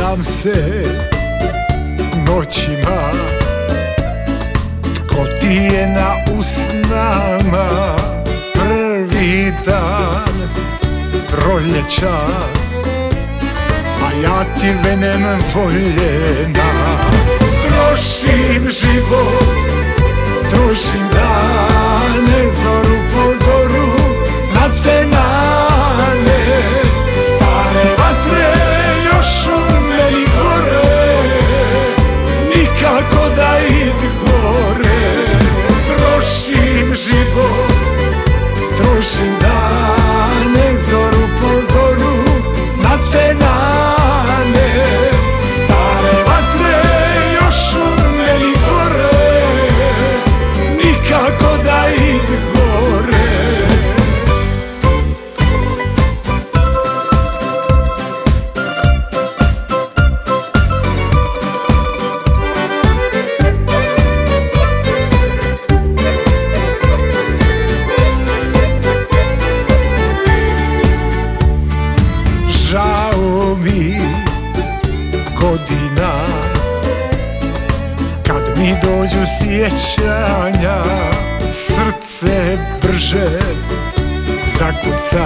Pitam se noćima, tko ti je na usnama? Prvi dan proljeća, a ja ti venem voljena. Trošim život, trošim dane, zoru po zoru, na te nane. Stare vatre još u meni gore, nikako da izgore. Trošim život, trošim dane, zoru po zoru, na te nane. Stare vatre još u meni gore, nikako da izgore. Žao mi godina, kad mi dođu sjećanja, srce brže zakuca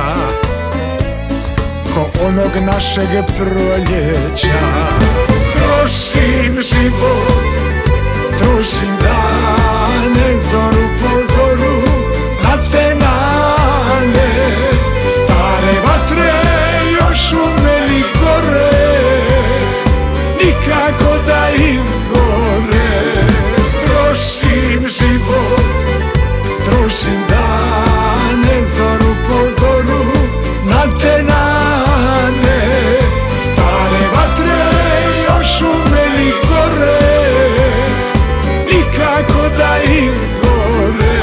ko onog našeg proljeća. Trošim život, trošim dane, zoru po zoru, na te nane. Stare vatre još u meni gore, nikako da izgore. Trošim život, trošim dane, zoru po zoru, na te nane. Stare vatre još u meni gore, nikako da izgore.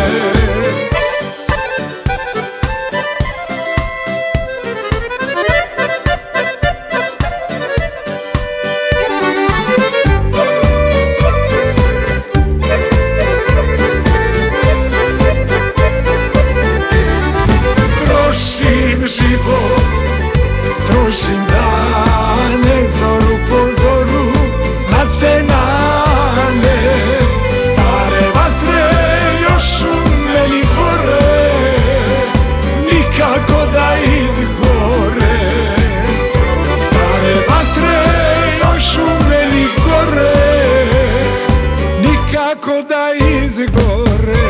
Trošim život, trošim dane, zoru po zoru, na te nane. Stare vatre još u meni gore, nikako da izgore. Stare vatre još u meni gore, nikako da izgore.